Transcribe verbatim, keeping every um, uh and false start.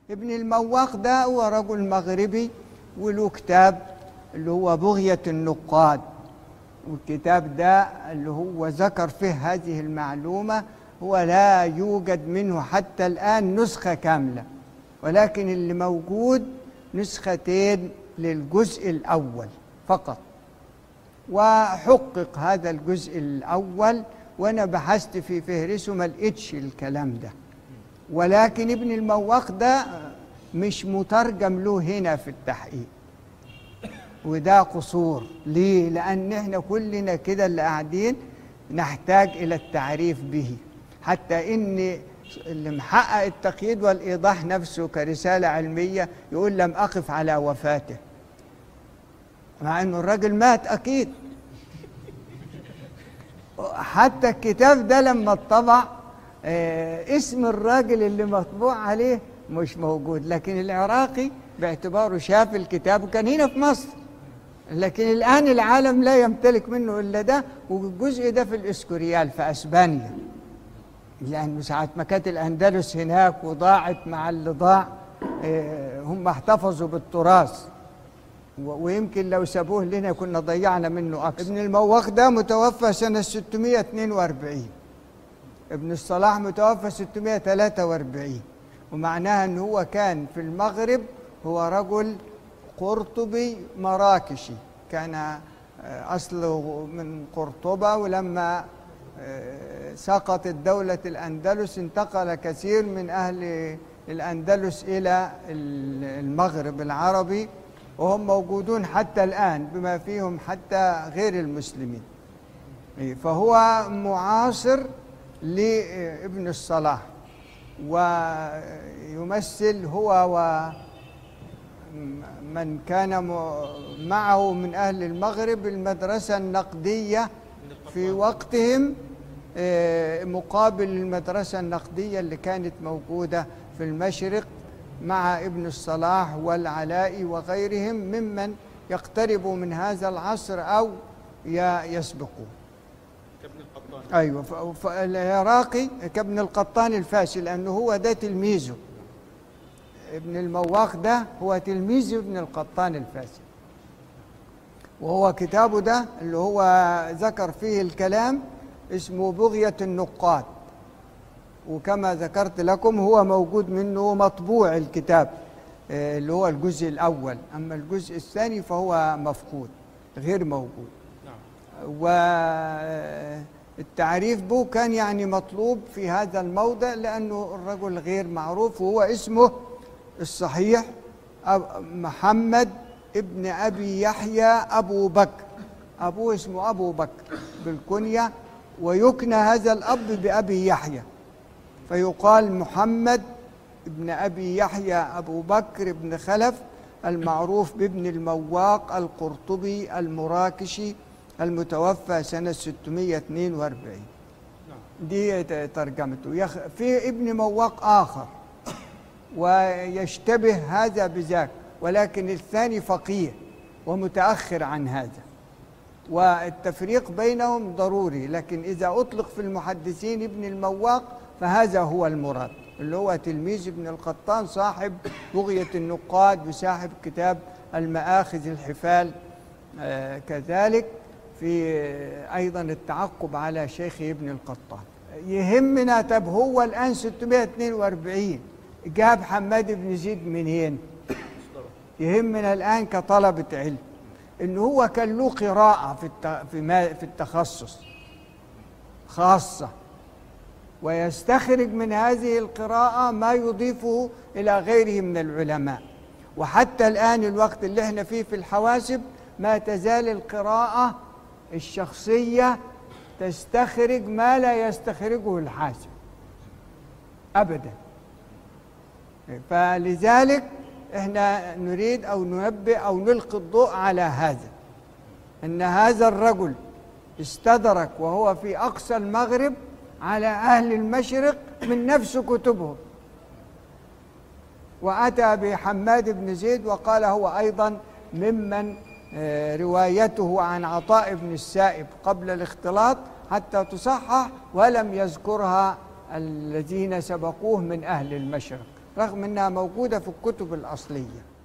ابن المواق ده هو رجل مغربي وله كتاب اللي هو بغية النقاد، والكتاب ده اللي هو ذكر فيه هذه المعلومة. هو لا يوجد منه حتى الآن نسخة كاملة، ولكن اللي موجود نسختين للجزء الأول فقط، وحقق هذا الجزء الأول، وأنا بحثت في فهرسه ما لقيتش الكلام ده. ولكن ابن المواق ده مش مترجم له هنا في التحقيق، وده قصور. ليه؟ لأن احنا كلنا كده اللي قاعدين نحتاج إلى التعريف به، حتى إن اللي محقق التقييد والإيضاح نفسه كرسالة علمية يقول لم أقف على وفاته، مع إنه الراجل مات أكيد. حتى الكتاب ده لما اتطبع اه اسم الراجل اللي مطبوع عليه مش موجود، لكن العراقي باعتباره شاف الكتاب وكان هنا في مصر، لكن الآن العالم لا يمتلك منه إلا ده، والجزء ده في الإسكوريال في أسبانيا، لأنه ساعة ما كانت الأندلس هناك وضاعت مع اللي ضاع اه هم احتفظوا بالتراث، ويمكن لو سابوه لنا كنا ضيعنا منه أكثر. ابن المواق ده متوفى سنة ستمائة واثنين وأربعين، ابن الصلاح متوفى ستمائة وثلاثة وأربعين، ومعناها أنه هو كان في المغرب، هو رجل قرطبي مراكشي، كان أصله من قرطبة، ولما سقطت دولة الأندلس انتقل كثير من أهل الأندلس إلى المغرب العربي، وهم موجودون حتى الآن بما فيهم حتى غير المسلمين. فهو معاصر لابن الصلاح، ويمثل هو ومن كان معه من أهل المغرب المدرسة النقدية في وقتهم، مقابل المدرسة النقدية اللي كانت موجودة في المشرق مع ابن الصلاح والعلاء وغيرهم ممن يقتربوا من هذا العصر أو يسبقوا. كابن القطان. أيوة، فالعراقي كابن القطان الفاسي، لأنه هو ده تلميذه. ابن المواق ده هو تلميذ ابن القطان الفاسي، وهو كتابه ده اللي هو ذكر فيه الكلام اسمه بغية النقاد، وكما ذكرت لكم هو موجود منه مطبوع الكتاب اللي هو الجزء الأول، أما الجزء الثاني فهو مفقود غير موجود. والتعريف به كان يعني مطلوب في هذا الموضع، لأنه الرجل غير معروف، وهو اسمه الصحيح محمد ابن أبي يحيى أبو بكر، أبوه اسمه أبو بكر بالكنية، ويكنى هذا الأب بأبي يحيى، فيقال محمد ابن أبي يحيى أبو بكر بن خلف المعروف بابن المواق القرطبي المراكشي المتوفى سنة ستمائة واثنين وأربعين. دي ترجمته. في ابن مواق آخر ويشتبه هذا بذاك، ولكن الثاني فقيه ومتأخر عن هذا، والتفريق بينهم ضروري، لكن إذا أطلق في المحدثين ابن المواق فهذا هو المراد، اللي هو تلميذ ابن القطان صاحب بغية النقاد وصاحب كتاب المآخذ الحفال. آه كذلك في آه أيضا التعقب على شيخ ابن القطان. يهمنا طب هو الآن ستمائة واثنين وأربعين جاب حماد بن زيد منين؟ يهمنا الآن كطلبة علم إنه هو كان له قراءة في في في التخصص خاصة، ويستخرج من هذه القراءة ما يضيفه إلى غيره من العلماء. وحتى الآن الوقت اللي احنا فيه في الحواسب ما تزال القراءة الشخصية تستخرج ما لا يستخرجه الحاسب أبدا. فلذلك احنا نريد أو ننبه أو نلقي الضوء على هذا، أن هذا الرجل استدرك وهو في أقصى المغرب على أهل المشرق من نفس كتبهم، وأتى بحماد بن زيد وقال هو أيضا ممن روايته عن عطاء بن السائب قبل الاختلاط حتى تصحح، ولم يذكرها الذين سبقوه من أهل المشرق. رغم أنها موجودة في الكتب الأصلية.